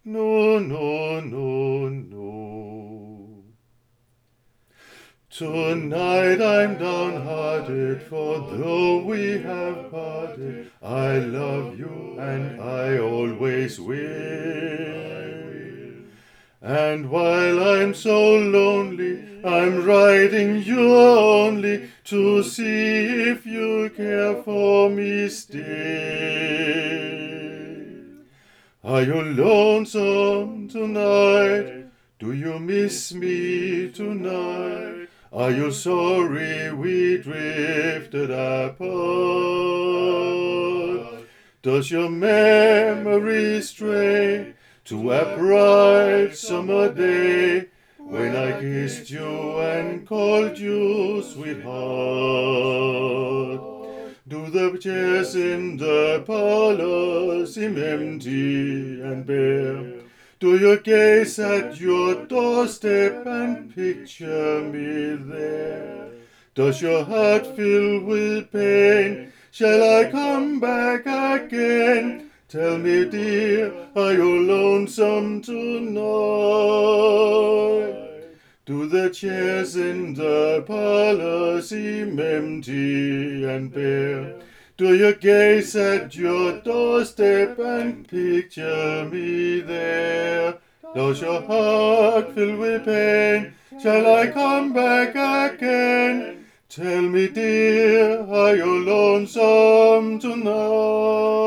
No, no, no, no. Tonight I'm downhearted, for though we have parted, I love you and I always will. And while I'm so lonely, I'm writing you only to see if you care for me still. Are you lonesome tonight? Do you miss me tonight? Are you sorry we drifted apart? Does your memory stray to a bright summer day when I kissed you and called you sweetheart? Do the chairs in the parlor seem empty and bare? Do you gaze at your doorstep and picture me there? Does your heart fill with pain? Shall I come back again? Tell me, dear, are you lonesome tonight? Do the chairs in the parlor seem empty and bare? Do you gaze at your doorstep and picture me there? Does your heart fill with pain? Shall I come back again? Tell me, dear, are you lonesome tonight?